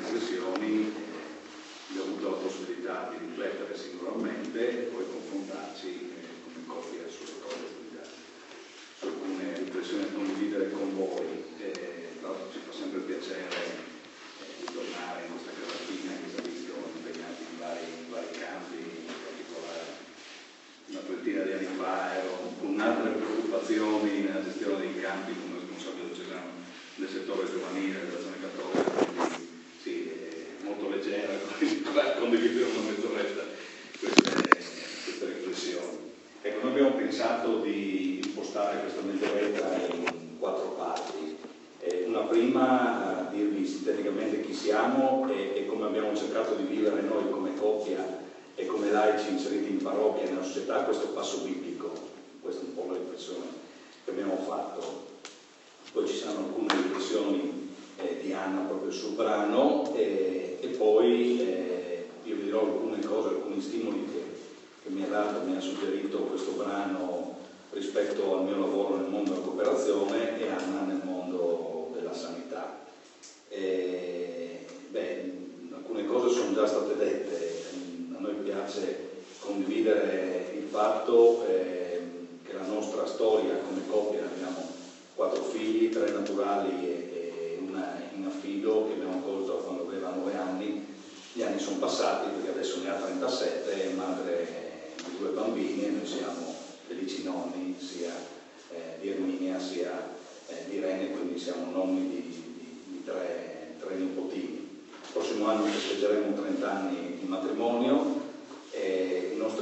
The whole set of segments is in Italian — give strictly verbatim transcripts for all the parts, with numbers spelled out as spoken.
riflessioni, eh, abbiamo avuto la possibilità di riflettere singolarmente e poi confrontarci eh, come coppia sulle cose studiate, su alcune riflessioni da condividere con voi. Eh, tra l'altro ci fa sempre piacere eh, ritornare in questa casa fina che ci ha visto impegnati in vari, in vari campi, in particolare una trentina di anni fa ero con altre preoccupazioni nella gestione dei campi come responsabile diocesano del settore giovanile dell'azione cattolica, quindi sì, è molto leggera condividere una mezz'oretta queste, queste riflessioni. Ecco, noi abbiamo pensato di impostare questa mezz'oretta in quattro parti. Eh, una prima, a dirvi sinteticamente chi siamo e, e come abbiamo cercato di vivere noi come coppia e come laici inseriti in parrocchia e nella società questo passo biblico. Questa è un po' la riflessione che abbiamo fatto. Poi ci saranno alcune riflessioni eh, di Anna proprio sul brano e, e poi eh, io vi dirò alcune cose, alcuni stimoli che, che mi ha dato, mi ha suggerito questo brano rispetto al mio lavoro nel mondo della cooperazione e Anna nel mondo della sanità. E, beh, alcune cose sono già state dette. A noi piace condividere il fatto eh, che la nostra storia come coppia, abbiamo quattro figli, tre naturali e, e una in affido che abbiamo accolto quando aveva nove anni. Gli anni sono passati perché adesso ne ha trentasette, è madre di due bambini e noi siamo felici nonni sia eh, di Erminia sia eh, di Irene, quindi siamo nonni di, di, di tre, tre nipotini. Il prossimo anno festeggeremo trenta anni di matrimonio e il nostro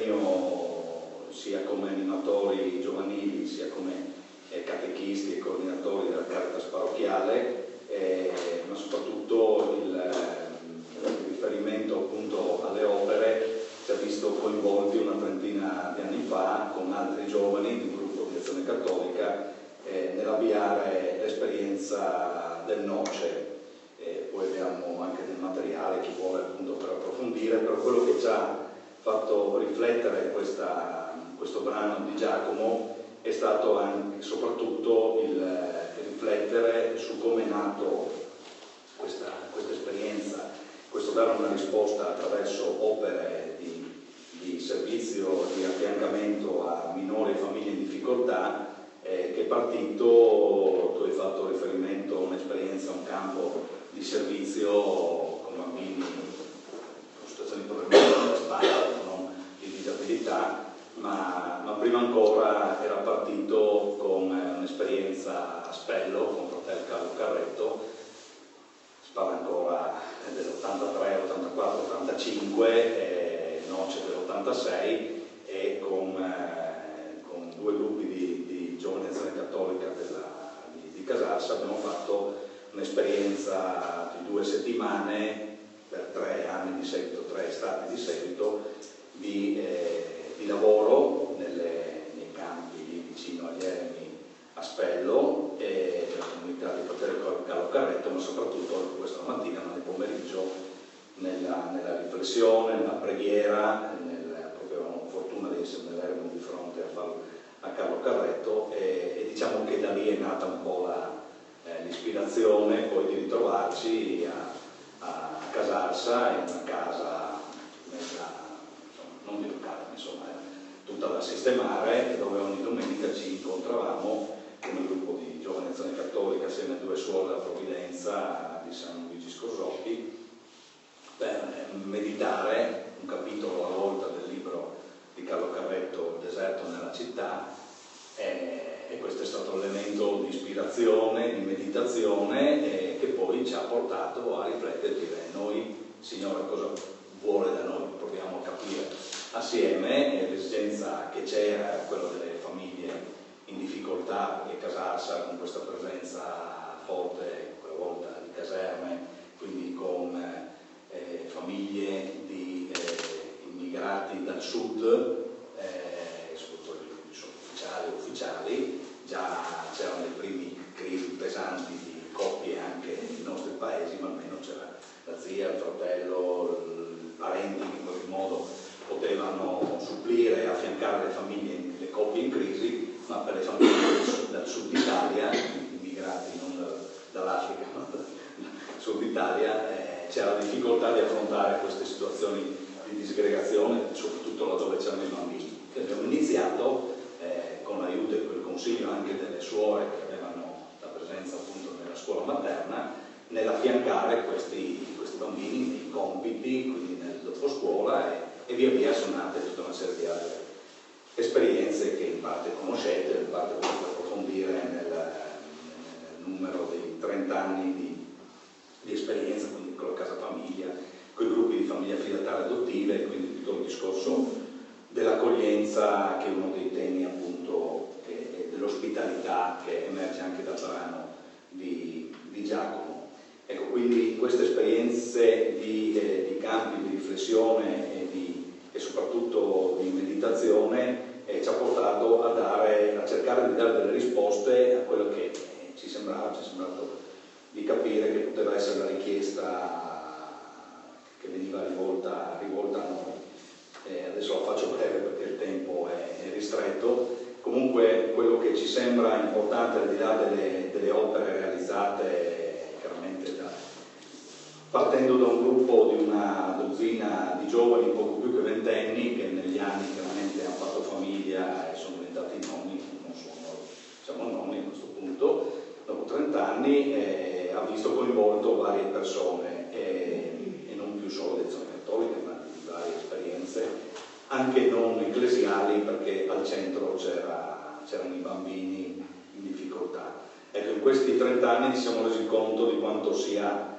impegno sia come animatori giovanili sia come eh, catechisti e coordinatori della Caritas parrocchiale, eh, ma soprattutto il, eh, il riferimento appunto alle opere ci ha visto coinvolti una trentina di anni fa con altri giovani di un gruppo di Azione Cattolica eh, nell'avviare l'esperienza del Noce. E poi abbiamo anche del materiale, chi vuole appunto per approfondire, però quello che ci ha fatto riflettere questa, questo brano di Giacomo è stato anche, soprattutto il, il riflettere su come è nato questa, questa esperienza, questo dare una risposta attraverso opere di, di servizio, di affiancamento a minori e famiglie in difficoltà, eh, che è partito, tu hai fatto riferimento a un'esperienza, a un campo di servizio con bambini con situazioni problematiche alla spalla, non di disabilità, ma, ma prima ancora era partito con un'esperienza a Spello con fratello Carlo Carretto, si parla ancora dell'ottantatré, ottantaquattro, ottantacinque, eh, Noce dell'ottantasei e con, eh, con due gruppi di, di giovani azione cattolica della, di, di Casarsa abbiamo fatto un'esperienza di due settimane per tre anni di seguito, tre estati di seguito di, eh, di lavoro nelle, nei campi lì vicino agli Eremi a Spello e nella comunità di fratello Carlo Carretto, ma soprattutto questa mattina nel pomeriggio nella, nella riflessione, nella preghiera, nel, proprio avevamo fortuna di essere nell'Eremo di fronte a, a Carlo Carretto e, e diciamo che da lì è nata un po' la Eh, l'ispirazione poi di ritrovarci a, a Casarsa in una casa nella, insomma, non di locale, insomma era tutta da sistemare, dove ogni domenica ci incontravamo con un gruppo di giovani azione cattolica assieme a due suore della Provvidenza di San Luigi Scosotti per meditare un capitolo alla volta del libro di Carlo Carretto, Il deserto nella città. Eh, e questo è stato l'elemento di ispirazione, di meditazione eh, che poi ci ha portato a riflettere e dire noi, Signore, cosa vuole da noi? Proviamo a capire assieme. eh, l'esigenza che c'era, quella delle famiglie in difficoltà, perché Casarsa con questa presenza forte, quella volta di caserme, quindi con eh, famiglie di eh, immigrati dal sud, eh, soprattutto gli sottufficiali ufficiali, già c'erano le prime crisi pesanti di coppie anche nei nostri paesi, ma almeno c'era la zia, il fratello, i parenti che in qualche modo potevano supplire e affiancare le famiglie, le coppie in crisi, ma per le famiglie dal sud Italia, immigrati non dall'Africa, ma dal sud Italia, eh, c'è la difficoltà di affrontare queste situazioni di disgregazione, soprattutto laddove c'erano i bambini. E abbiamo iniziato eh, con l'aiuto e col consiglio anche delle suore che avevano la presenza appunto nella scuola materna, nell'affiancare questi, questi bambini nei compiti, quindi nel dopo scuola, e, e via via sono nate tutta una serie di altre esperienze che in parte conoscete, in parte potete approfondire nel, nel numero dei trenta anni di, di esperienza, quindi con la casa famiglia, con i gruppi di famiglie affidatarie adottive, quindi tutto il discorso dell'accoglienza, che è uno dei temi appunto eh, dell'ospitalità che emerge anche dal brano di, di Giacomo. Ecco, quindi queste esperienze di, eh, di campi di riflessione e, di, e soprattutto di meditazione eh, ci ha portato a, dare, a cercare di dare delle risposte a quello che eh, ci sembrava, ci è sembrato di capire che poteva essere la richiesta che veniva rivolta, rivolta a noi. Eh, adesso la faccio breve perché il tempo è, è ristretto. Comunque quello che ci sembra importante, al di là delle, delle opere realizzate chiaramente da, partendo da un gruppo di una dozzina di giovani, poco più che ventenni, che negli anni chiaramente hanno fatto famiglia e sono diventati nonni, non sono, siamo nonni a questo punto, dopo trenta anni eh, ha visto coinvolto varie persone eh, e non più solo lezioni cattoliche, ma di varie esperienze, anche non ecclesiali, perché al centro c'era, c'erano i bambini in difficoltà. Ecco, in questi trenta anni ci siamo resi conto di quanto sia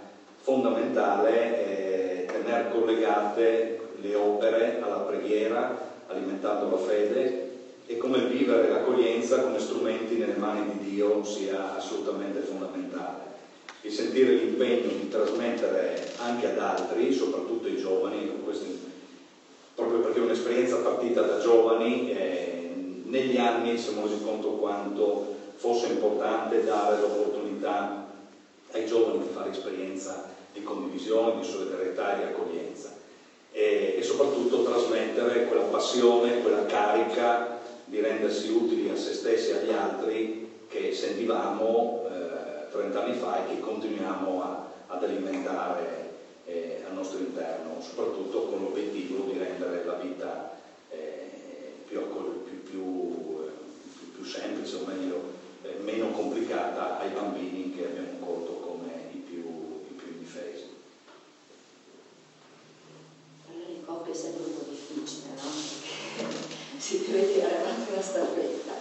fondamentale eh, tenere collegate le opere alla preghiera, alimentando la fede, e come il vivere l'accoglienza come strumenti nelle mani di Dio sia assolutamente fondamentale. E sentire l'impegno di trasmettere anche ad altri, soprattutto ai giovani, questi, proprio perché è un'esperienza partita da giovani, eh, negli anni ci siamo resi conto quanto fosse importante dare l'opportunità ai giovani di fare esperienza di condivisione, di solidarietà e di accoglienza, e, e soprattutto trasmettere quella passione, quella carica di rendersi utili a se stessi e agli altri che sentivamo eh, trenta anni fa e che continuiamo a, ad alimentare eh, al nostro interno, soprattutto con l'obiettivo di rendere la vita eh, più, più, più, più, più semplice, o meglio, eh, meno complicata ai bambini che abbiamo colto come i più, i più indifesi. Allora il coppia è sempre un po' difficile, no? Perché si deve tirare avanti una staffetta.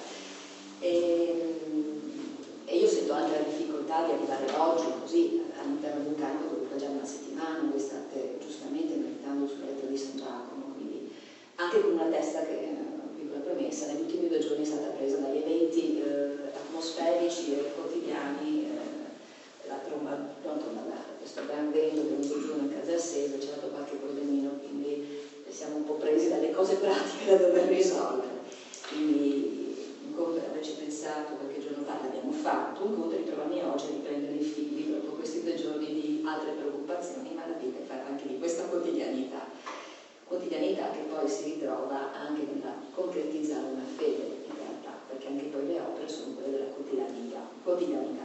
E, e io sento anche la difficoltà di arrivare oggi così all'interno di un campo dove già una settimana, voi state giustamente meditando sulla lettera di San Giacomo, quindi anche con una testa che, piccola premessa, negli ultimi due giorni è stata presa dagli eventi eh, atmosferici e quotidiani, eh, la tromba, non tromba d'arte, questo gran vento che è venuto giù nel Casalsese, c'è stato qualche problemino, quindi siamo un po' presi dalle cose pratiche da dover risolvere. Quindi un conto è averci pensato qualche giorno fa, l'abbiamo fatto, un conto è ritrovarmi oggi a riprendere i figli dopo questi due giorni di altre preoccupazioni, ma la vita è fatta anche di questa quotidianità, quotidianità che poi si ritrova anche nella concretizzare una fede in realtà, perché anche poi le opere sono quelle della quotidianità. quotidianità.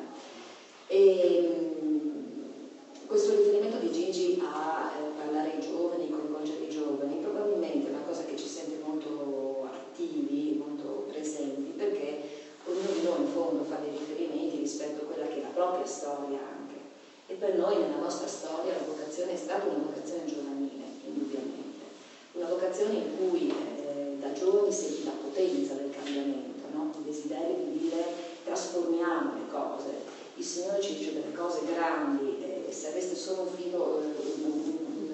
E questo riferimento di Gigi a eh, parlare ai giovani, coinvolgere i giovani, probabilmente è una cosa che ci sente molto attivi, molto presenti, perché ognuno di noi in fondo fa dei riferimenti rispetto a quella che è la propria storia anche. E per noi nella nostra storia la vocazione è stata una vocazione giovanile, indubbiamente. Una vocazione in cui eh, da giovani senti la potenza del cambiamento, no? Il desiderio di dire trasformiamo le cose. Il Signore ci dice delle cose grandi, eh, se aveste solo un filo, eh, un, un,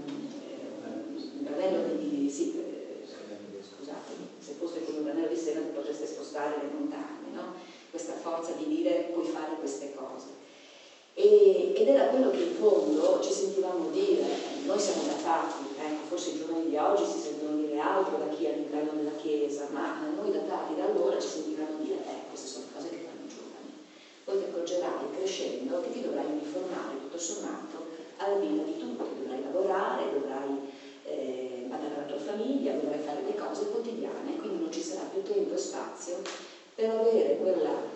un granello di, sì, eh, scusatemi, se fosse come un granello di sena potreste spostare le montagne, no? Questa forza di dire puoi fare queste cose. E, ed era quello che in fondo ci sentivamo dire, eh, noi siamo datati, ecco, forse i giovani di oggi si sentono dire altro da chi è all'interno della Chiesa, ma noi datati da allora ci sentivamo dire, eh, queste sono cose che fanno i giovani. Poi ti accorgerai crescendo che ti dovrai uniformare tutto sommato alla vita di tutti, dovrai lavorare, dovrai eh, badare alla tua famiglia, dovrai fare le cose quotidiane, quindi non ci sarà più tempo e spazio per avere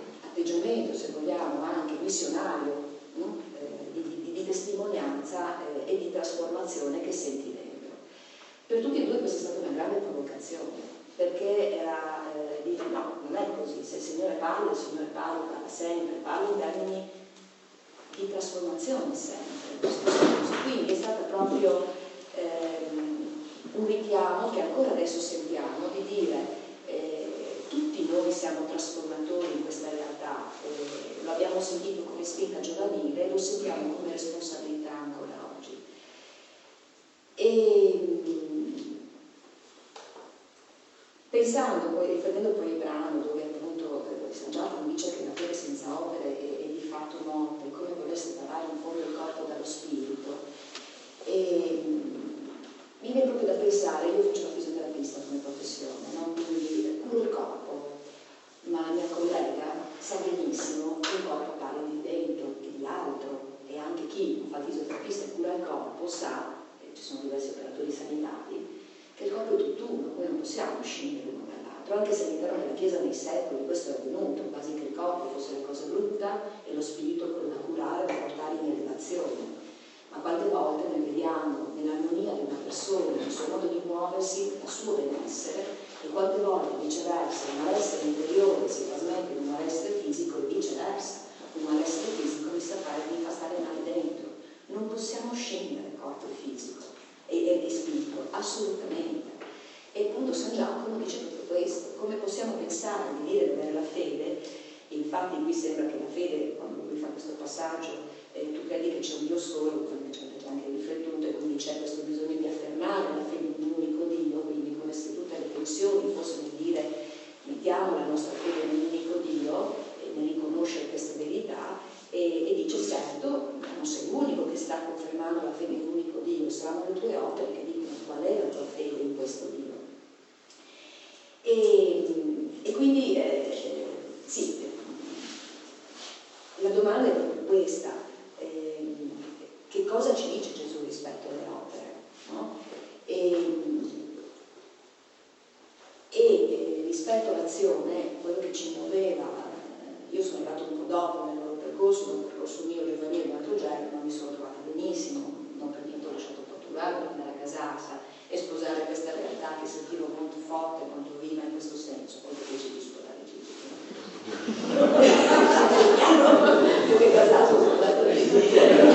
quell'atteggiamento, se vogliamo, anche missionario, no? eh, di, di, di testimonianza eh, di trasformazione che senti dentro. Per tutti e due questa è stata una grande provocazione, perché era eh, dire no, non è così, se il Signore parla, il Signore parla, parla sempre, parla in termini di trasformazione sempre. Quindi è stato proprio ehm, un richiamo che ancora adesso sentiamo di dire eh, tutti noi siamo trasformatori in questa realtà, eh, lo abbiamo sentito come spinta giovanile, lo sentiamo come responsabilità ancora oggi. E pensando poi, riprendendo poi il brano dove appunto eh, San Giacomo dice che la fede senza opere è, è di fatto morta, è come voler separare in fondo il corpo dallo spirito, e mi viene proprio da pensare, io faccio la fisioterapista come professione, no? Quindi curo il corpo, ma la mia collega sa benissimo che il corpo parla di dentro e di altro, e anche chi fa il fisioterapista e cura il corpo sa, e ci sono diversi operatori sanitari, che il corpo è tutt'uno, noi non possiamo scindere l'uno dall'altro, anche se all'interno della Chiesa nei secoli questo è avvenuto, quasi che il corpo fosse la cosa brutta e lo spirito quello da curare, da portare in elevazione. Ma quante volte noi vediamo nell'armonia di una persona, nel suo modo di muoversi, il suo benessere, e quante volte viceversa un malessere interiore si trasmette in un malessere fisico e viceversa, un malessere fisico mi, fare, mi fa stare male dentro. Non possiamo scendere corpo e fisico e, e, e spirito, assolutamente. E appunto San Giacomo dice proprio questo: come possiamo pensare di dire di avere la fede, e infatti qui sembra che la fede, quando lui fa questo passaggio, eh, tu credi che c'è un Dio solo, come ci avete anche riflettuto, e quindi c'è questo bisogno di affermare la fede in un unico Dio, quindi come se tutte le tensioni fossero di dire mettiamo la nostra fede in un unico Dio e nel riconoscere queste verità, e, e dice certo, non sei l'unico che sta confermando la fede in un unico Dio, saranno le tue opere che dicono qual è la tua fede in questo Dio. E, e quindi eh, sì, la domanda è proprio questa: eh, che cosa ci dice Gesù rispetto alle opere? No? E, e eh, rispetto all'azione, quello che ci muoveva, eh, io sono arrivato un po' dopo nel loro percorso, un percorso mio giovanile un altro genere, ma mi sono trovata benissimo, non per niente ho lasciato Portogallo, per andare a Casasa e sposare questa realtà che sentivo molto forte, molto viva in questo senso, poi decisi di sposare Gigi. Più che casato sono andato a Gigi.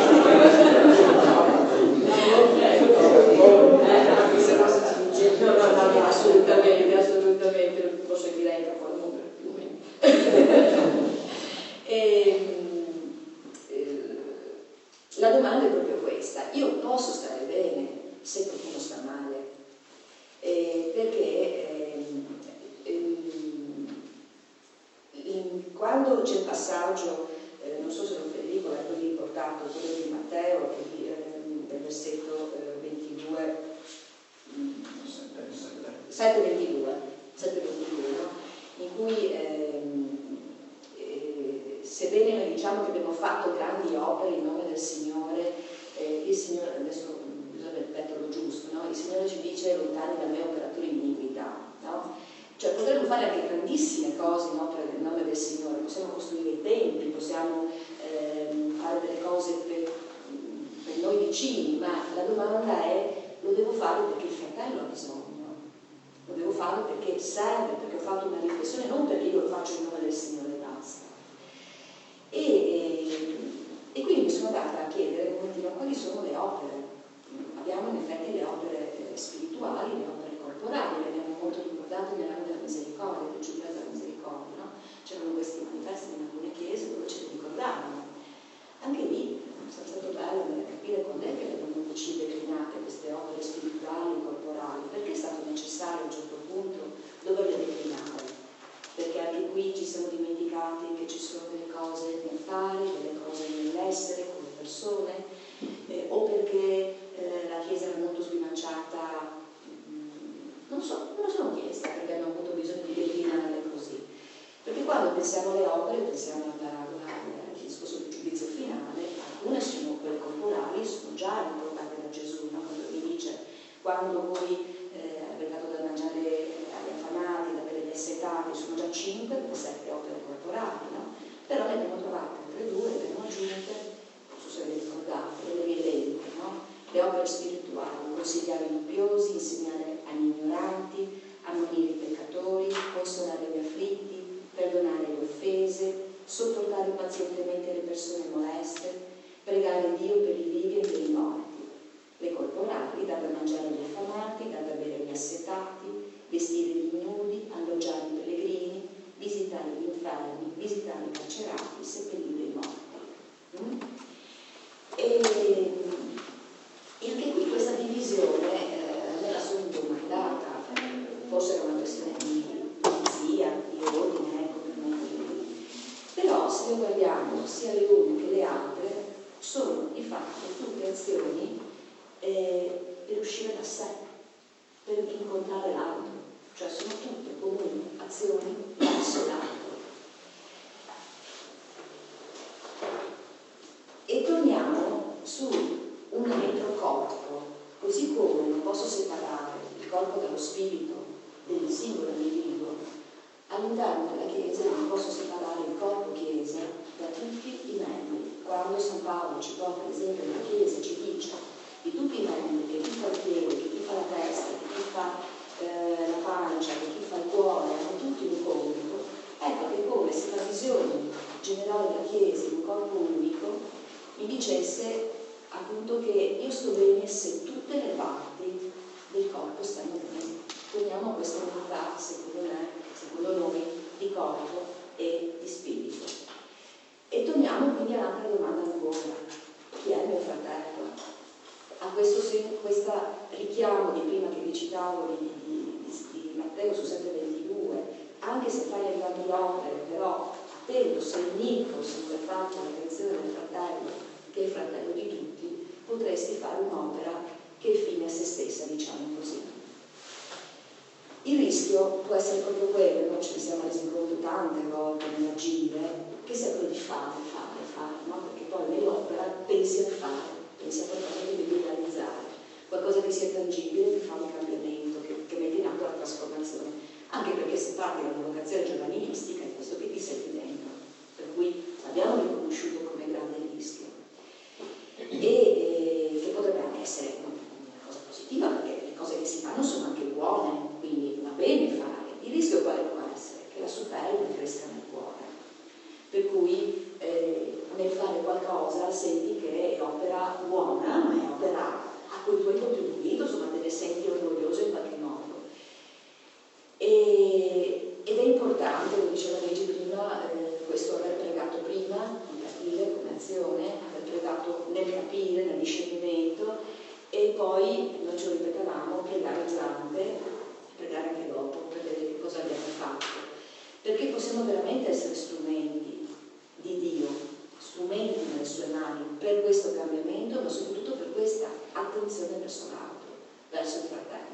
No, no, no, no, assolutamente, assolutamente, lo seguirei tra qual mondo, più o meno. E, eh, la domanda è proprio questa: io posso stare bene se qualcuno sta male? Eh, perché eh, eh, in, quando c'è il passaggio, eh, non so se lo Federico l'ha poi riportato, quello di Matteo, che, eh, del versetto eh, ventidue, sette ventidue, no? In cui ehm, eh, sebbene noi diciamo che abbiamo fatto grandi opere in nome del Signore, eh, il Signore, adesso bisogna ripeterlo giusto, no? Il Signore ci dice lontani da me operatori di iniquità, no? Cioè potremmo fare anche grandissime cose in opera nel nome del Signore, possiamo costruire i templi, possiamo ehm, fare delle cose per, per noi vicini, ma la domanda è: lo devo fare perché il fratello ha bisogno, lo devo fare perché serve, perché ho fatto una riflessione, non perché io lo faccio in nome del Signore e basta. E, e, e quindi mi sono data a chiedere un attimo quali sono le opere. Abbiamo in effetti le opere eh, spirituali, le opere corporali, le abbiamo molto ricordate nell'anno della misericordia, del giubileo della misericordia, no? C'erano questi manifesti in alcune chiese dove ce li ricordavano. Anche lì è stato bello capire quando è che le abbiamo declinate queste opere spirituali e corporali, perché è stato necessario a un certo punto doverle declinare, perché anche qui ci siamo dimenticati che ci sono delle cose nel fare, delle cose nell'essere con le persone, eh, o perché eh, la Chiesa era molto sbilanciata, mh, non so, me lo sono chiesta perché abbiamo avuto bisogno di declinarle così, perché quando pensiamo alle opere pensiamo alla parabola, al discorso del giudizio finale. Alcune sono quelle corporali, sono già riportate da Gesù, no? Quando vi dice: quando voi eh, avete dato da mangiare agli affamati, da bere agli assetati, sono già cinque delle sette opere corporali, no? Però ne abbiamo trovate altre due, le abbiamo aggiunte, non so se ve le ricordate, le rielente, no? le opere spirituali, consigliare i dubbiosi, insegnare agli ignoranti, ammonire i peccatori, consolare gli afflitti, perdonare le offese, sopportare pazientemente le persone moleste, pregare Dio per i vivi e per i morti, le corporali, dar da mangiare agli affamati, dar da bere agli assetati, vestire gli ignudi, alloggiare i pellegrini, visitare gli infermi, visitare i carcerati, seppellire i morti. Mm? E, e anche qui questa divisione eh, me la sono domandata, eh, forse era una questione di pulizia, di ordine, ecco, per non dire. Però se noi guardiamo sia le une che le altre, sono di fatto tutte azioni eh, per uscire da sé, per incontrare l'altro, cioè sono tutte comuni azioni verso l'altro. E torniamo su un altro corpo, così come non posso separare il corpo dallo spirito del singolo individuo, all'interno della Chiesa non posso separare il corpo Chiesa da tutti i membri. Quando San Paolo ci porta l'esempio della Chiesa, ci dice di tutti i membri, che chi fa il piede, che chi fa la testa, che chi fa eh, la pancia, che chi fa il cuore, hanno tutti un compito, ecco che come se la visione generale della Chiesa in un corpo unico mi dicesse appunto che io sto bene se tutte le parti del corpo stanno bene. Torniamo a questa unità, secondo me, secondo noi, di corpo e di spirito. E torniamo quindi all'altra domanda ancora: chi è il mio fratello? A questo richiamo di prima che vi citavo di, di, di, di Matteo su sette ventidue, anche se fai le grandi opere, però attento, sei unico, se vuoi fare la creazione del fratello, che è il fratello di tutti, potresti fare un'opera che è fine a se stessa, diciamo così. Il rischio può essere proprio quello, noi ce ne siamo resi conto tante volte nell'agire, che sia quello di fare, fare, fare, no? Perché poi nell'opera pensi a fare, pensi a qualcosa che devi realizzare, qualcosa che sia tangibile, che fa un cambiamento, che, che mette in atto la trasformazione. Anche perché se parli di una vocazione giovanilistica è questo che ti senti dentro, per cui l'abbiamo riconosciuto come grande rischio. E eh, che potrebbe anche essere una cosa positiva, perché le cose che si fanno sono anche buone, quindi va bene fare. Il rischio quale può essere? Che la superbia cresca nel cuore, per cui eh, nel fare qualcosa senti che è opera buona, ma è opera a cui tu hai contribuito, insomma te ne senti orgoglioso in qualche modo. E, ed è importante, lo diceva Luigi prima, eh, questo aver pregato prima, di capire come azione, aver pregato nel capire, nel discernimento, e poi, noi ce lo ripetavamo, pregare durante, pregare anche dopo, per vedere che cosa abbiamo fatto. Perché possiamo veramente essere strumenti di Dio, strumenti nelle sue mani per questo cambiamento, ma soprattutto per questa attenzione verso l'altro, verso il fratello.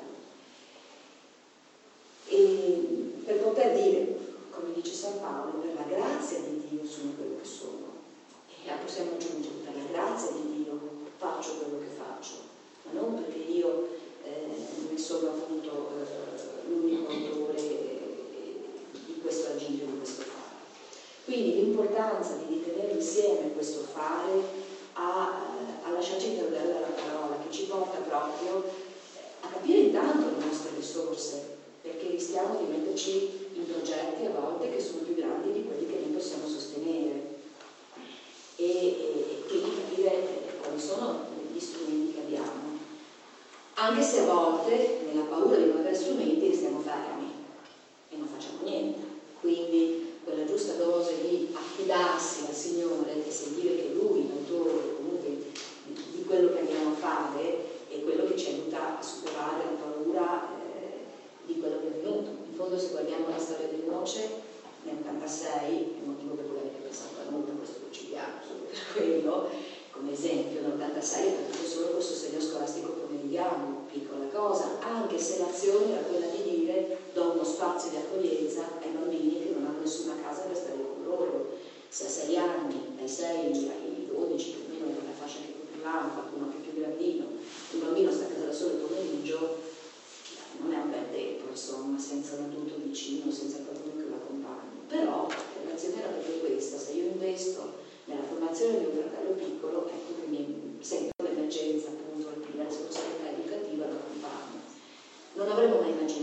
E per poter dire, come dice San Paolo, per la grazia di Dio sono quello che sono. E possiamo aggiungere, per la grazia di Dio faccio quello che faccio, ma non perché io eh, ne sono appunto eh, l'unico autore di questo agire, di questo fare. Quindi l'importanza di tenere insieme questo fare a, a lasciarci interrogare dalla parola, che ci porta proprio a capire intanto le nostre risorse, perché rischiamo di metterci in progetti a volte che sono più grandi di quelli che noi possiamo sostenere, e, e quindi capire quali sono gli strumenti che abbiamo, anche se a volte nella paura di non avere strumenti stiamo fermi e non facciamo niente. Quindi quella giusta dose di affidarsi al Signore e sentire che Lui, l'autore comunque di, di quello che andiamo a fare, è quello che ci aiuta a superare la paura eh, di quello che è venuto. In fondo, se guardiamo la storia di Noce, nel ottantasei, è il motivo per cui avete pensato a noi, questo lo citiamo solo per quello, come esempio, nell'ottantasei è partito solo col sostegno scolastico pomeridiano, piccola cosa, anche se l'azione era quella di dire do uno spazio di accoglienza ai bambini che non hanno nessuna casa per stare con loro. Se a sei anni, dai sei ai dodici, più o meno nella fascia che coprivamo, qualcuno anche più grandino, un bambino sta a casa da solo il pomeriggio, non è un bel tempo, insomma, senza un adulto vicino, senza qualcuno che lo accompagni. Però l'azione era proprio questa: se io investo nella formazione di un fratello piccolo, ecco che mi sento l'emergenza appunto al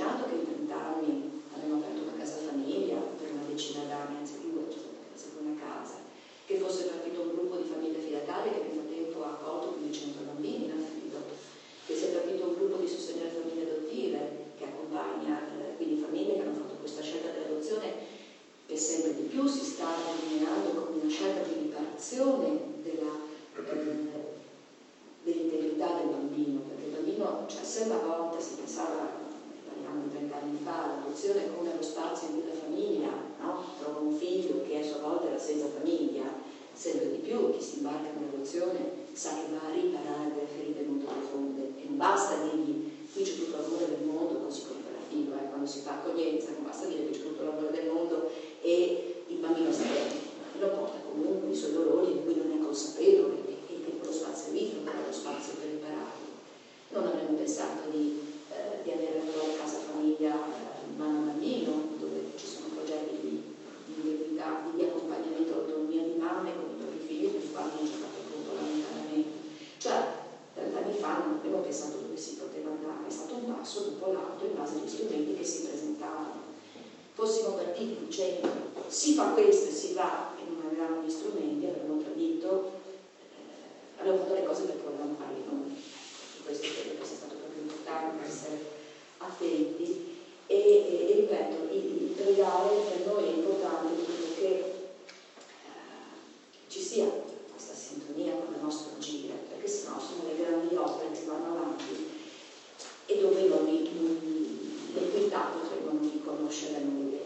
sottolineato che in trent'anni abbiamo aperto una casa famiglia per una decina d'anni, anzi due, cioè sempre una casa, che fosse partito un gruppo di famiglie affidatarie che nel frattempo ha accolto più di cento bambini in affido, che sia partito un gruppo di sostegno alle famiglie adottive che accompagna eh, quindi famiglie che hanno fatto questa scelta dell'adozione, e sempre di più si sta delineando come una scelta di riparazione della, eh, dell'integrità del bambino, perché il bambino, cioè se una volta si pensava, parliamo di trent'anni fa, l'adozione come lo spazio in cui la famiglia, no? Trova un figlio che a sua volta era senza famiglia, sempre di più chi si imbarca in adozione sa che va a riparare delle ferite molto profonde e non basta dirgli qui c'è tutto l'amore del mondo, così cooperativo, eh? Quando si fa accoglienza non basta dire che c'è tutto l'amore del mondo e il bambino sta bene, lo porta comunque i suoi dolori di cui non è consapevole e che quello spazio lì non è lo spazio per ripararlo. Non avremmo pensato di, eh, di avere una nuova casa famiglia eh, mano bambino, dove ci sono progetti di, di, di, di accompagnamento all'autonomia di mamme con i propri figli per i quali non c'è stato appunto l'allontanamento. Cioè, trent'anni fa non abbiamo pensato dove si poteva andare, è stato un passo dopo l'altro in base agli strumenti che si presentavano. Fossimo partiti dicendo si fa questo e si va e non avevamo gli strumenti, avremmo tradito, eh, avremmo fatto le cose perché volevamo farle noi. E questo credo che sia stato proprio importante essere attenti e, e, e ripeto, il, il pregare per noi è importante perché eh, ci sia questa sintonia con il nostro agire, perché sennò sono le grandi opere che vanno avanti e dove noi l'equità potremmo non riconoscere, non vedere.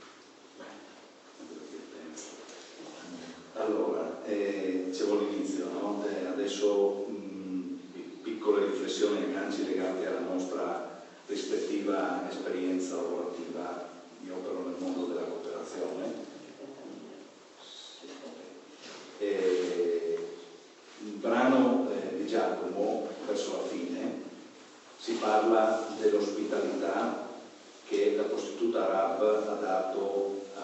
Allora, eh, dicevo all'inizio, no? eh, adesso mh, piccole riflessioni e agganci legati alla nostra rispettiva esperienza lavorativa. Io opero nel mondo della cooperazione. Eh, il brano eh, di Giacomo, verso la fine, si parla dell'ospitalità che la prostituta Rab ha dato a,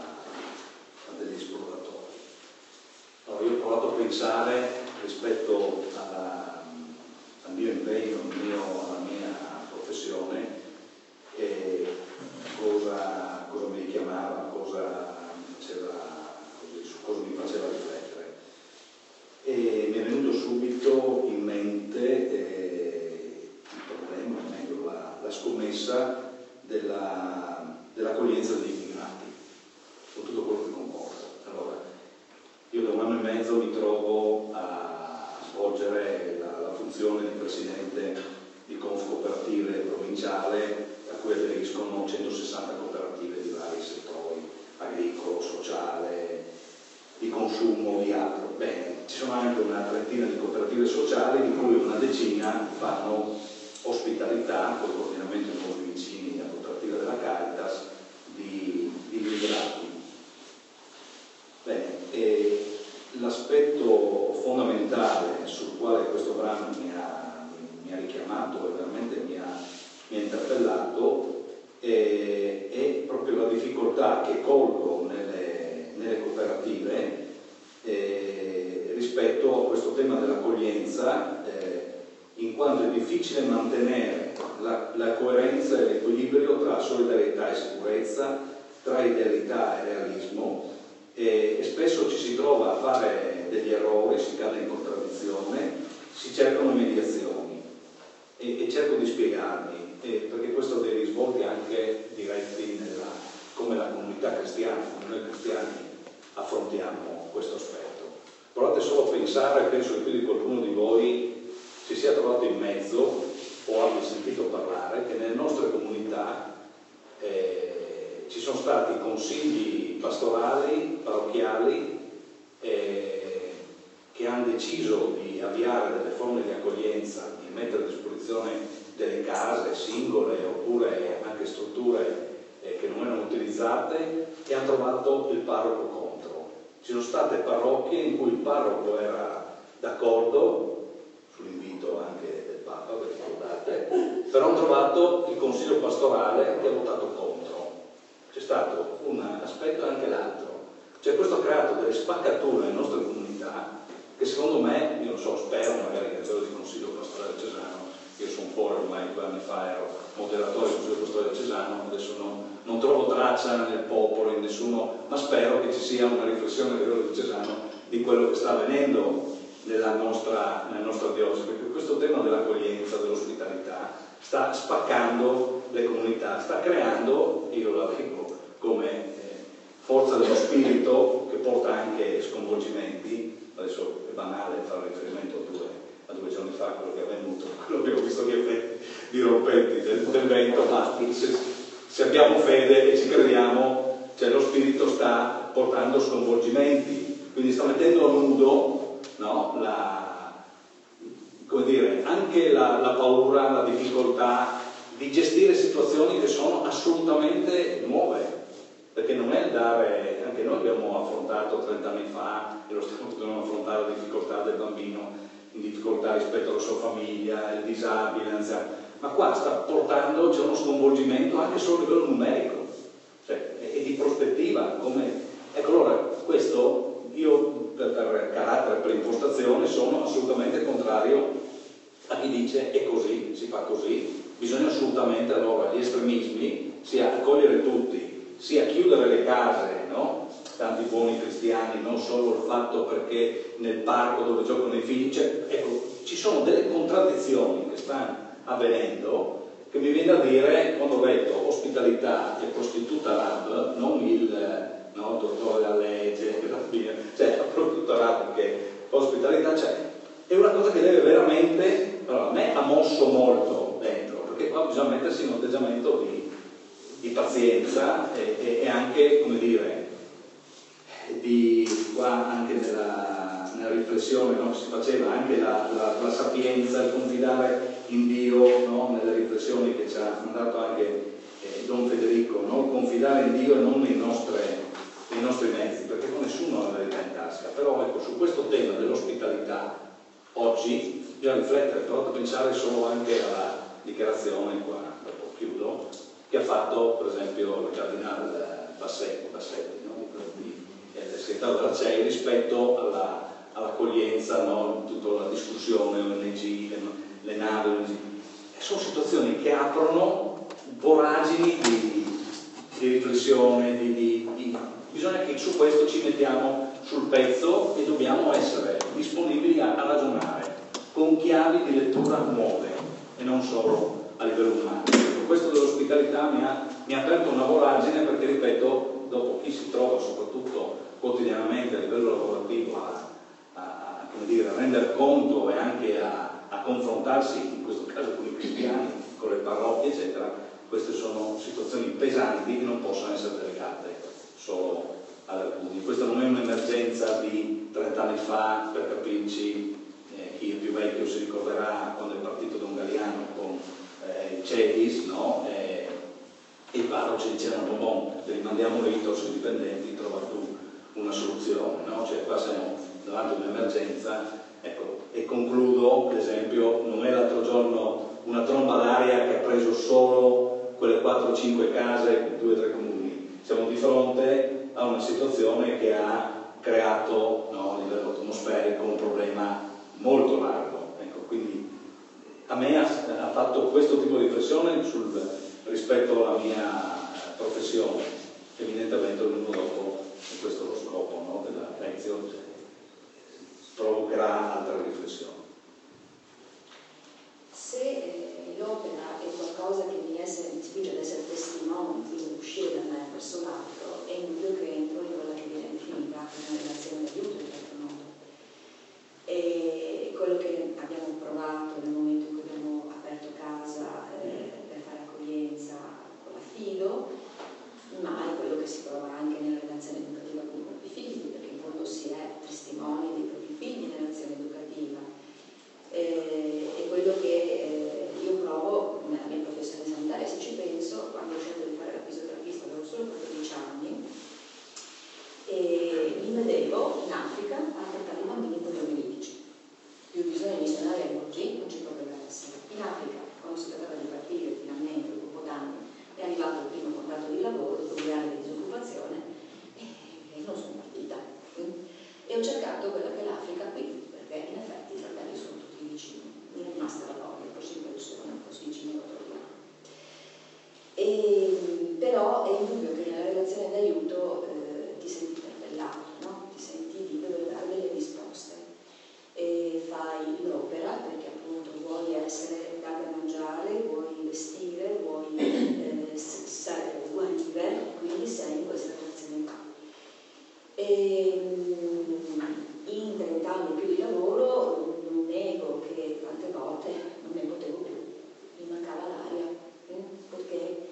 a degli esploratori. Allora, io ho provato a pensare rispetto alla, al mio impegno, al mio, alla mia professione, eh, cosa, cosa mi richiamava, cosa mi faceva, così, su cosa mi faceva riflettere. E mi è venuto subito in mente eh, il problema, o meglio la, la scommessa della, dell'accoglienza degli immigrati, con tutto quello che comporta. Allora, io da un anno e mezzo mi trovo a svolgere la, la funzione di presidente di Conf Cooperative provinciale, a cui aderiscono centosessanta cooperative di vari settori, agricolo, sociale, di consumo, di altro. Bene, ci sono anche una trentina di cooperative sociali, di cui una decina fanno ospitalità, con il coordinamento di nuovi vicini a cooperative della Caritas, di, di immigrati. Bene, e l'aspetto fondamentale sul quale questo brano mi ha, mi ha richiamato e veramente mi ha, mi ha interpellato è, è proprio la difficoltà che colgo nelle, nelle cooperative eh, rispetto a questo tema dell'accoglienza, eh, in quanto è difficile mantenere la, la coerenza e l'equilibrio tra solidarietà e sicurezza, tra idealità e realismo. E spesso ci si trova a fare degli errori, si cade in contraddizione, si cercano mediazioni e, e cerco di spiegarmi, e perché questo ha dei risvolti anche diretti nella, come la comunità cristiana, come noi cristiani affrontiamo questo aspetto. Provate solo a pensare, penso che più di qualcuno di voi si sia trovato in mezzo o abbia sentito parlare che nelle nostre comunità eh, ci sono stati consigli pastorali, parrocchiali eh, che hanno deciso di avviare delle forme di accoglienza, di mettere a disposizione delle case singole oppure anche strutture eh, che non erano utilizzate e hanno trovato il parroco contro. Ci sono state parrocchie in cui il parroco era d'accordo, sull'invito anche del Papa, ve ricordate, però hanno trovato il consiglio pastorale che ha votato contro. C'è stato un aspetto e anche l'altro. Cioè questo ha creato delle spaccature nelle nostre comunità che secondo me, io non so, spero magari che a livello di consiglio pastorale cesano, io sono fuori ormai due anni fa, ero moderatore del consiglio pastorale Rosario Cesano, adesso no, non trovo traccia nel popolo, in nessuno, ma spero che ci sia una riflessione a livello di Cesano di quello che sta avvenendo nella nostra, nella nostra diocesi, perché questo tema dell'accoglienza, dell'ospitalità sta spaccando le comunità, sta creando, io la dico come eh, forza dello spirito che porta anche sconvolgimenti. Adesso è banale fare riferimento a due, a due giorni fa, quello che è avvenuto, quello che ho visto gli effetti dirompenti del, del vento, ma se, se abbiamo fede e ci crediamo, cioè lo spirito sta portando sconvolgimenti, quindi sta mettendo a nudo, no, la, come dire, anche la, la paura, la difficoltà di gestire situazioni che sono assolutamente nuove, perché non è dare, anche noi abbiamo affrontato trent'anni fa e lo stiamo continuando a affrontare la difficoltà del bambino in difficoltà rispetto alla sua famiglia, il disabile, l'anziano, ma qua sta portando, c'è uno sconvolgimento anche solo a livello numerico, cioè, e, e di prospettiva, come, ecco, allora questo io per, per carattere, per impostazione sono assolutamente contrario a chi dice è così, si fa così. Bisogna assolutamente allora gli estremismi, sia accogliere tutti, sia chiudere le case, no? Tanti buoni cristiani, non solo il fatto perché nel parco dove giocano i figli, cioè, ecco, ci sono delle contraddizioni che stanno avvenendo, che mi viene a dire, quando ho detto ospitalità e prostituta rab, non il no, dottore della legge, cioè la prostituta rab che ospitalità, cioè, è una cosa che deve veramente, allora, a me ha mosso molto dentro, perché qua bisogna mettersi in un atteggiamento di, di pazienza e, e, e anche, come dire, di qua anche nella, nella riflessione, no, che si faceva anche la, la, la sapienza, il confidare in Dio, no, nelle riflessioni che ci ha mandato anche eh, Don Federico, no, confidare in Dio e non nei, nostre, nei nostri mezzi, perché con nessuno ha la verità in tasca. Però ecco, su questo tema dell'ospitalità oggi bisogna riflettere, però da pensare solo anche alla dichiarazione, qua dopo chiudo, che ha fatto per esempio il cardinale Bassetti, Bassetti no? di, del segretario della C E I rispetto alla, all'accoglienza, no? Tutta la discussione, O N G, le, le navi, O N G. Sono situazioni che aprono voragini di, di riflessione, di, di, di... bisogna che su questo ci mettiamo sul pezzo e dobbiamo essere disponibili a, a ragionare con chiavi di lettura nuove e non solo a livello umano. Questo dell'ospitalità mi ha, mi ha aperto una voragine, perché ripeto, dopo chi si trova soprattutto quotidianamente a livello lavorativo a, a, a, come dire, a rendere conto e anche a, a confrontarsi, in questo caso con i cristiani, con le parrocchie eccetera, queste sono situazioni pesanti che non possono essere delegate solo ad alcuni. Questa non è un'emergenza di trent'anni fa, per capirci, eh, chi è più vecchio si ricorderà quando è partito Don Galliano con eh, il Cedis, no? Eh, e i parroci dicevano bon, rimandiamo lì, i dipendenti, trova tu una soluzione, no? Cioè qua siamo davanti a un'emergenza, ecco, e concludo, per esempio, non è l'altro giorno una tromba d'aria che ha preso solo quelle quattro cinque case, due o tre comuni, siamo di fronte a una situazione che ha creato, no, a livello atmosferico un problema molto largo, ecco, quindi a me ha, ha fatto questo tipo di riflessione sul, rispetto alla mia professione, evidentemente l'uno dopo, e questo è lo scopo, no, della lezione, provocherà altre riflessioni. Se eh, l'opera è qualcosa che mi, essere, mi spinge ad essere testimone, quindi uscire da me verso l'altro, è inutile che entro in quella che viene definita una relazione d'aiuto in qualche modo. E quello che abbiamo provato nel momento in cui abbiamo aperto casa eh, per fare accoglienza con l'affido, ma è quello che si prova anche nella relazione educativa con i propri figli, perché in fondo si è testimoni dei propri figli nell'azione educativa. Eh, è quello che eh, io provo nella mia professione sanitaria. Se ci penso, quando ho scelto di fare la fisioterapista avevo solo quattordici anni e mi vedevo in Africa a trattare i bambini poliomielitici. Più bisogno missionaria così non ci poteva essere. In Africa, quando si trattava di partire finalmente dopo d'anni, è arrivato il primo contratto di lavoro, dopo due anni di disoccupazione, e non sono partita. E ho cercato quella che è l'Africa qui, perché in effetti i fratelli sono tutti vicini, non è rimasta la Polonia, forse in Persione, forse vicino a Torino. E essere dare da mangiare, vuoi vestire, vuoi eh, guarire, quindi sei in questa relazione qua. E, in trenta anni più di lavoro non nego che tante volte non ne potevo più, mi mancava l'aria, perché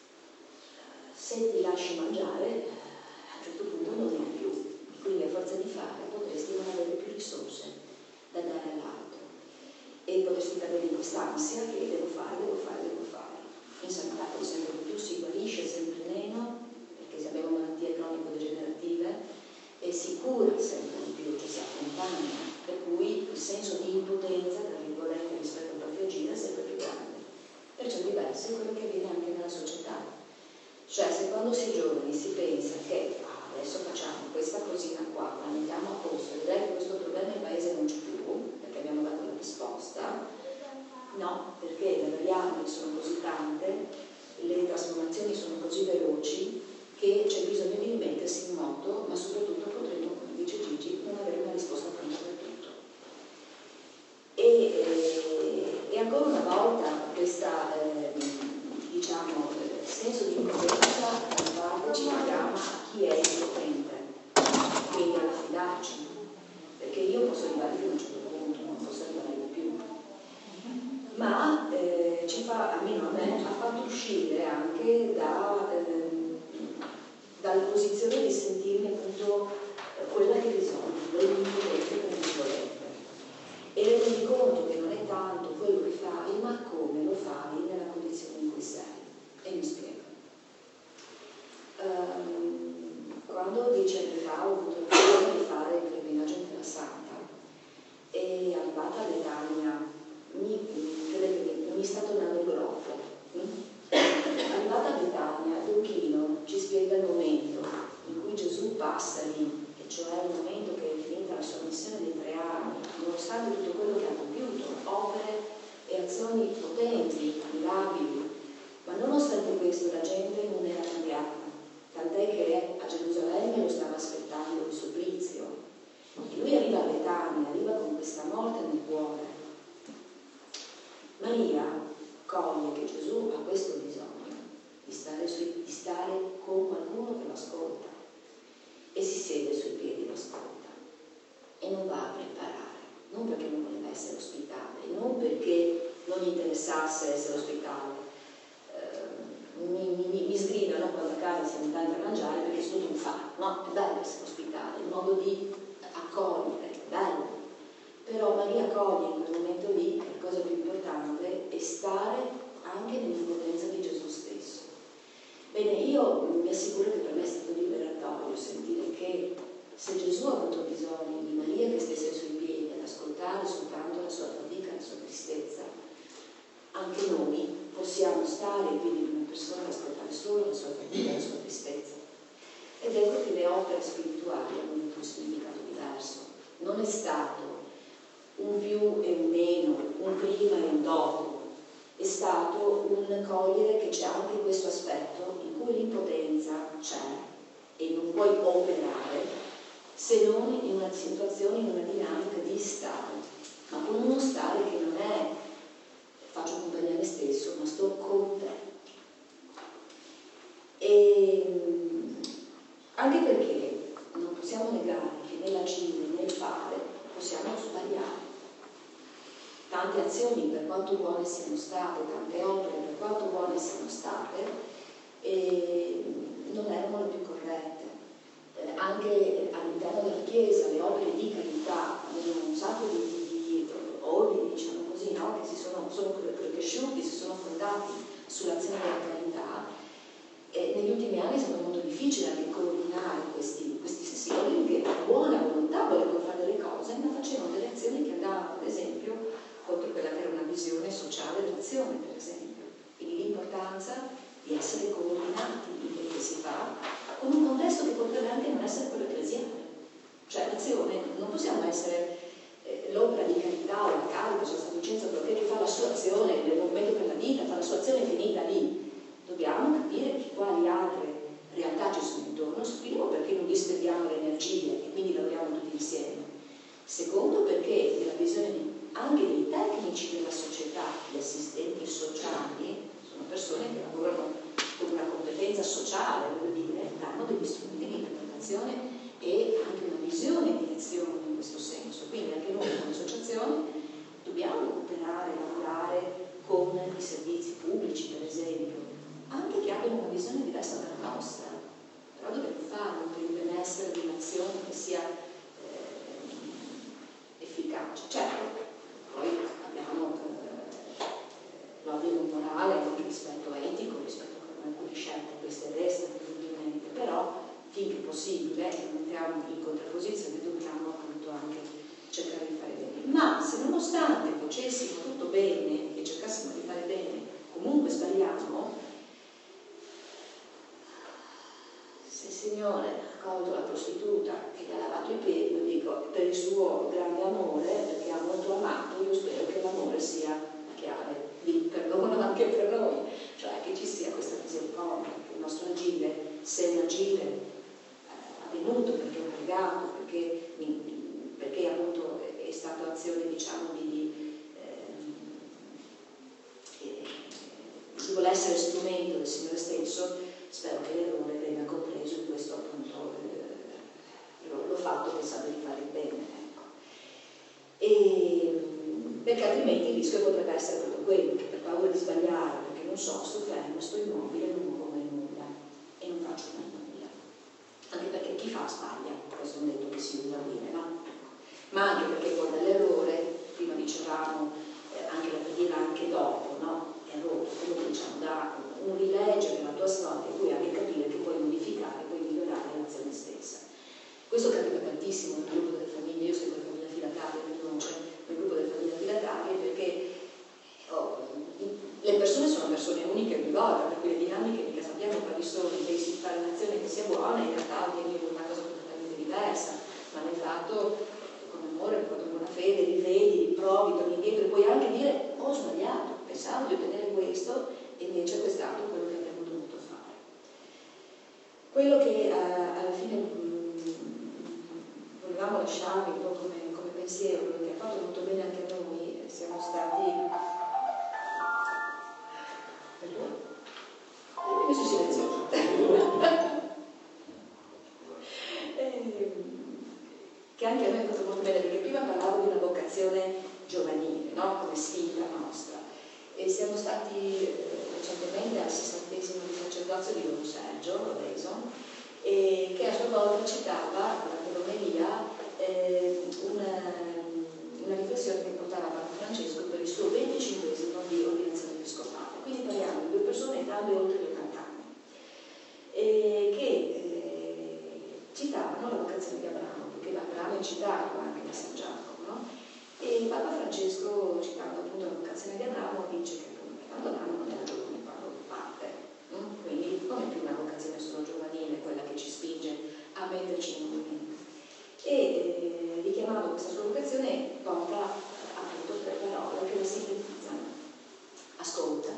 se ti lasci mangiare a un certo punto non ne hai più, quindi a forza di fare potresti non avere più risorse da dare all'altro e potresti cadere in quest'ansia che devo fare, devo fare, devo fare. In sanità poi sempre di più si guarisce sempre meno, perché se abbiamo malattie cronico-degenerative e si cura sempre di più, ci si accompagna, per cui il senso di impotenza, tra virgolette, rispetto al proprio agire è sempre più grande. Per certi versi è quello che avviene anche nella società. Cioè, se quando si è giovani si pensa che ah, adesso facciamo questa cosina qua, la mettiamo a posto, vedrai che questo problema in paese non c'è più, perché abbiamo dato la risposta, no, perché le variabili sono così tante, le trasformazioni sono così veloci, che c'è bisogno di rimettersi in moto, ma soprattutto potremo, come dice Gigi, non avere una risposta pronta per tutto. E, e, e ancora una volta questa, eh, diciamo, senso di impotenza da parte ci richiama a chi è impotente, quindi all'affidarci, perché io posso arrivare fino a un certo punto, non posso arrivare di più. Ma eh, ci fa, almeno a me, ha fatto uscire anche da... Eh, dalla posizione di sentirmi appunto eh, quella che bisogna, dell'impotenza come virgolette. E rendermi conto che non è tanto quello che fai, ma come lo fai nella condizione in cui sei. E mi spiego. Um, quando dieci anni fa ho avuto l'occasione di fare il pellegrinaggio in Terra Santa e arrivata a Betania mi, mi, mi sta tornando il groffo. Mm? Arrivata a Betania, Lucchino ci spiega il momento in cui Gesù passa lì, e cioè il momento che è finita la sua missione dei tre anni, nonostante tutto quello che ha compiuto, opere e azioni potenti, mirabili, ma nonostante questo la gente non era cambiata, tant'è che a Gerusalemme lo stava aspettando il supplizio. E lui arriva a Betania, arriva con questa morte nel cuore. Maria coglie che Gesù ha questo bisogno di stare, sui, di stare con qualcuno che lo ascolta e si siede sui piedi e lo ascolta e non va a preparare, non perché non voleva essere ospitale, non perché non gli interessasse essere ospitale. Eh, mi, mi, mi sgridano quando a casa siamo tanti a mangiare perché è tutto un fatto, no? È bello essere ospitale, il modo di accogliere, è bello. Però Maria coglie in quel momento lì che la cosa più importante è stare anche nell'impotenza di Gesù stesso. Bene, io mi assicuro che per me è stato liberatorio sentire che se Gesù ha avuto bisogno di Maria che stesse ai suoi piedi ad ascoltare soltanto la sua fatica, la sua tristezza, anche noi possiamo stare ai piedi di una persona ad ascoltare solo la sua fatica, la sua tristezza. Ed ecco che le opere spirituali hanno avuto un significato diverso. Non è stato un più e un meno, un prima e un dopo, è stato un cogliere che c'è anche questo aspetto in cui l'impotenza c'è e non puoi operare se non in una situazione, in una dinamica di stare, ma con uno stare che non è faccio compagnia a me stesso, ma sto con te. E anche perché non possiamo negare che nell'agire, nel fare, possiamo sbagliare. Tante azioni, per quanto buone siano state, tante opere, per quanto buone siano state, eh, non erano le più corrette. Eh, anche all'interno della Chiesa le opere di carità avevano un sacco di, di, di ordini, diciamo così, no? Che si sono, sono cresciuti, si sono fondati sull'azione della carità. E negli ultimi anni è stato molto difficile anche coordinare questi, questi stessi ordini che con buona volontà volevano fare delle cose, ma facevano delle azioni che andavano, ad esempio, contro quella che era una visione sociale dell'azione, per esempio. Quindi l'importanza di essere coordinati in quello che si fa, con un contesto che potrebbe anche non essere quello ecclesiale. Cioè l'azione, non possiamo essere eh, l'opera di carità o la carica, c'è stato Vincenzo Croce che fa la sua azione nel movimento per la vita, fa la sua azione finita lì. Dobbiamo capire quali altre realtà ci sono intorno, primo perché non disperdiamo le energie e quindi lavoriamo tutti insieme. Secondo perché nella visione di anche dei tecnici della società persone che lavorano con una competenza sociale, vuol dire, danno degli strumenti di interpretazione e anche una visione di lezione in questo senso. Quindi anche noi come associazione dobbiamo recuperare, lavorare con i servizi pubblici, per esempio, anche che abbiano una visione diversa dalla nostra, però dobbiamo farlo per il benessere di un'azione che sia eh, efficace. Certo, poi abbiamo eh, l'obbligo morale, anche rispetto etico, rispetto a alcune scelte, queste restano indubbiamente, però finché possibile, e non mettiamo in contrapposizione, dobbiamo appunto anche cercare di fare bene. Ma se nonostante facessimo tutto bene e cercassimo di fare bene, comunque sbagliamo, se il Signore ha accolto la prostituta che gli ha lavato i piedi, lo dico, per il suo grande amore, perché ha molto amato, io spero che l'amore sia chiave di perdono anche per noi, cioè che ci sia questa misericordia, che il nostro agire, se un agire eh, avvenuto perché è pregato, perché, perché appunto è stata azione, diciamo, di, di, eh, di voler essere strumento del Signore stesso, spero che l'errore venga compreso in questo appunto eh, l'ho fatto pensando di fare il bene, ecco. E, perché altrimenti il rischio potrebbe essere proprio quello, che per paura di sbagliare, perché non so, sto fermo, sto immobile, non muovo mai nulla e non faccio mai nulla. Anche perché chi fa sbaglia, questo non detto che si usa dire, no? Ma anche perché poi dall'errore, prima dicevamo, eh, anche la preghiera anche dopo, no? Errore, come diciamo, da un rileggere la tua storia, puoi anche capire che puoi modificare, puoi migliorare l'azione stessa. Questo capita tantissimo nel gruppo delle famiglie, io seguo la famiglia filataria di Noce, nel gruppo delle famiglie filatarie, perché oh, le persone sono persone uniche ogni volta, per cui le dinamiche mica sappiamo quali sono, pensi di fare un'azione che sia buona, in realtà avviene una cosa completamente diversa, ma nel fatto, con amore, con buona fede, rivedi, riprovi, torni indietro e puoi anche dire ho sbagliato, pensavo di ottenere questo e invece questo è stato quello che avremmo dovuto fare. Quello che eh, alla fine mh, volevamo lasciarvi un po' come, come pensiero, che ha fatto molto bene anche a noi, siamo stati... Io sono silenzioso. eh, che anche a noi ha fatto molto bene, perché prima parlavo di una vocazione giovanile, no? Come spinta nostra. E siamo stati eh, recentemente al sessantesimo di sacerdozio di Don Sergio Reson, e che a sua volta citava durante l'omelia eh, una, una riflessione che portava Papa Francesco per il suo venticinquesimo di ordinazione episcopale. Quindi parliamo di due persone entrambe oltre gli ottanta anni, e che eh, citavano la vocazione di Abramo, perché Abramo è citato anche da San Giacomo, no? E Papa Francesco, citando appunto la vocazione di Abramo, dice che quando Abramo non era giovane quando parte, no? Quindi non è più una vocazione solo giovanile quella che ci spinge a metterci in movimento. E eh, richiamando questa sua vocazione porta appunto tre parole che lo sintetizzano: ascolta,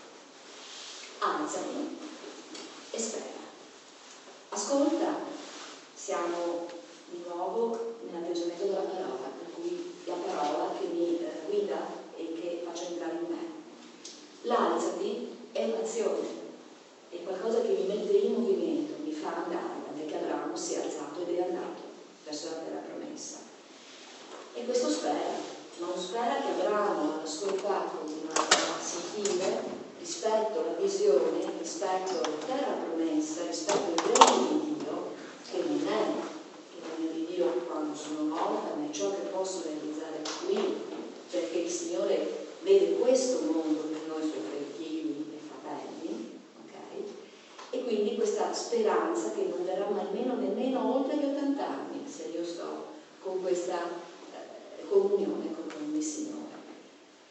alzati e spera. Ascolta, siamo di nuovo nell'atteggiamento della parola, per cui la parola che mi eh, guida e che faccio entrare in me. L'alzati è un'azione, è qualcosa che mi mette in movimento, mi fa andare, perché Abramo si è alzato ed è andato verso la terra promessa. E questo spera, non spera che Abramo ha ascoltato una sentire rispetto alla visione, rispetto alla terra promessa, rispetto al regno di Dio, che non è il regno di Dio quando sono morta, ma è ciò che posso realizzare qui, perché il Signore vede questo mondo per noi suoi figli e fratelli, ok? E quindi questa speranza che non verrà nemmeno, nemmeno oltre gli ottanta anni, se io sto con questa eh, comunione